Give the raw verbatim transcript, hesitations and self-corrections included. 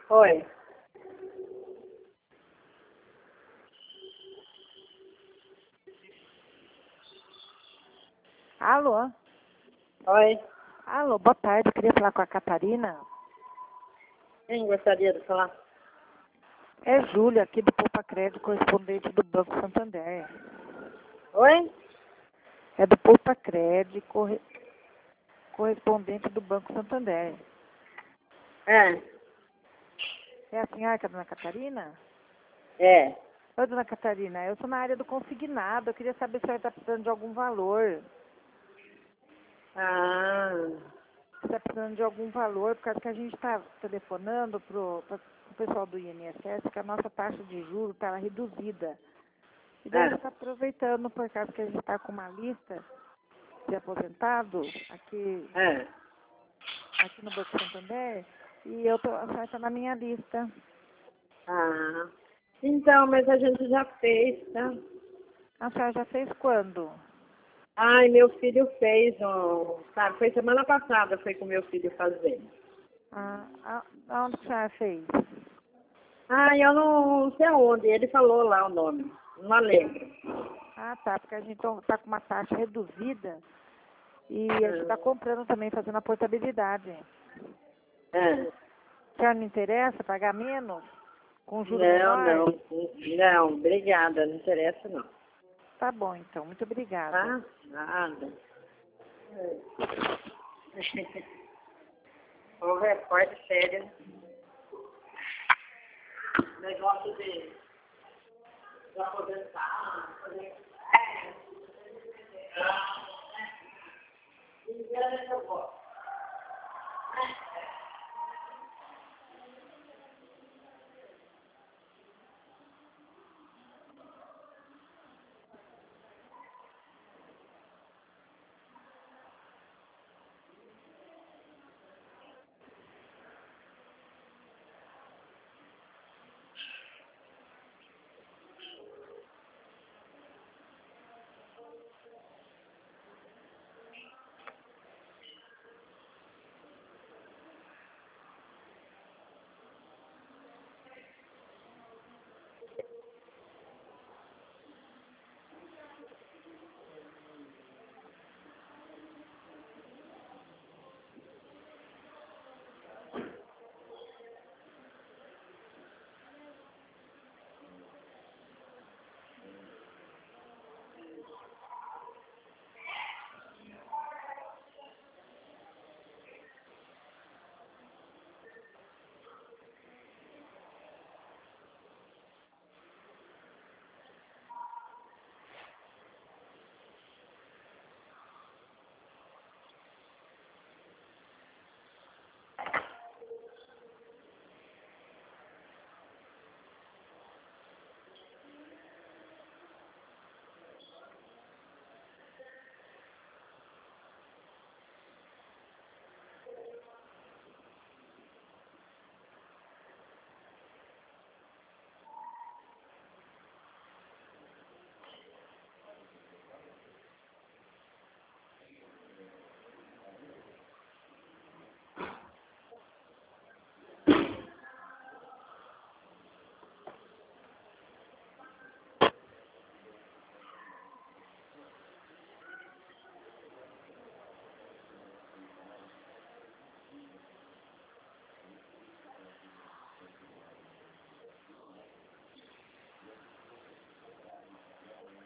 Oi. Alô? Oi. Alô, boa tarde. Eu queria falar com a Catarina. Quem gostaria de falar? É Júlia, aqui do Poupa Crédito, correspondente do Banco Santander. Oi? É do Poupa Crédito, corre... correspondente do Banco Santander. É. É a senhora que é a dona Catarina? É. Oi, dona Catarina, eu sou na área do consignado. Eu queria saber se a senhora está precisando de algum valor. Ah. Se está precisando de algum valor, por causa que a gente está telefonando para o pessoal do I N S S, que a nossa taxa de juros está reduzida. E daí a É. gente está aproveitando, por causa que a gente está com uma lista de aposentados aqui, É. aqui no Banco Santander, e eu tô, a senhora está na minha lista. Ah. Então, mas a gente já fez, tá? A senhora já fez quando? Ai, meu filho fez, um, sabe? Foi semana passada, foi com meu filho fazer. Ah, a- aonde que a senhora fez? Ai, eu não sei aonde, ele falou lá o nome. Não lembro. Ah, tá, porque a gente está com uma taxa reduzida e a gente está Ah. comprando também, fazendo a portabilidade. É. A senhora não interessa pagar menos? Com juro Não, menor? não. Não, obrigada, não interessa não. Tá bom, então. Muito obrigada. Tá? Nada. O repórter sério. Negócio de, de aposentar.